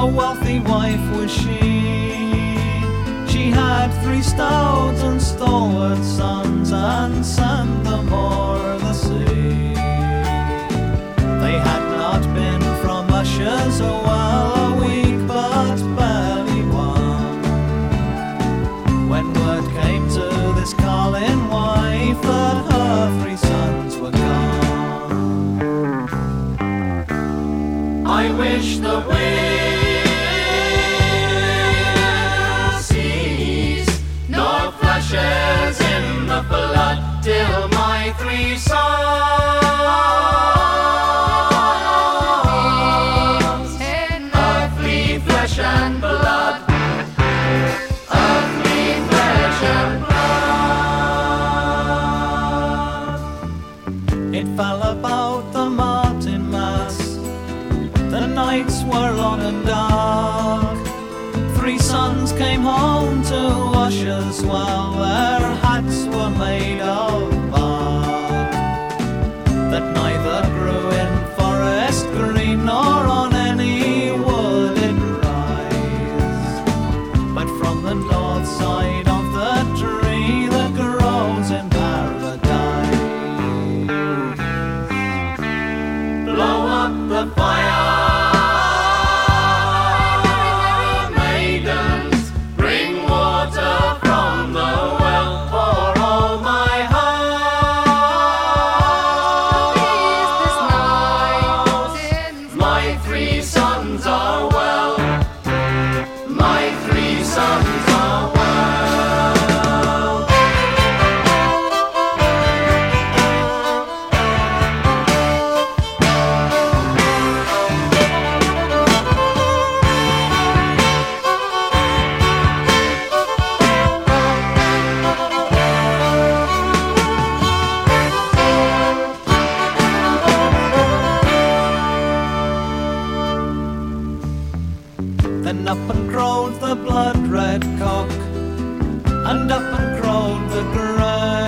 A wealthy wife was she. She had 3 stout and stalwart sons, and sent them o'er the sea. They had not been from Ushers a week, but barely one, when word came to this Carlin wife that her 3 sons were gone. I wish the wind ceased, nor flashes in the blood, till my 3 sons earthly flesh and blood, earthly flesh and blood. It fell about the Martinmas, the nights were long and dark. 3 sons came home to Ushers while their hats were made of bark, that neither grew in forest green nor on any wooded rise, but from the north side of the tree that grows in paradise. Blow up the fire, maidens, bring water from the well for all my house. My 3 sons are well, my 3 sons are well. Then up and crowed the blood-red cock, and up and crowed the grey.